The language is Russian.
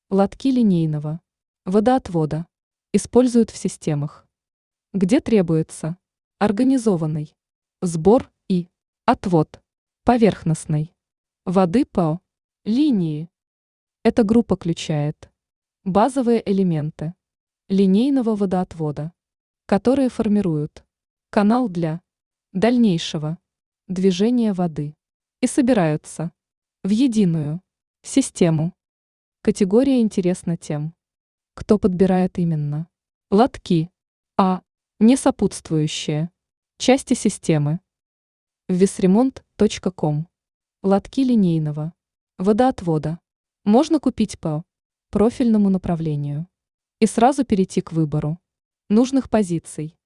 Лотки линейного водоотвода используют в системах, где требуется организованный сбор и отвод поверхностной воды по линии. Эта группа включает базовые элементы линейного водоотвода, которые формируют канал для дальнейшего движения воды и собираются в единую систему. Категория интересна тем, кто подбирает именно лотки, а не сопутствующие части системы. Весремонт.ком. Лотки линейного водоотвода можно купить по профильному направлению и сразу перейти к выбору нужных позиций.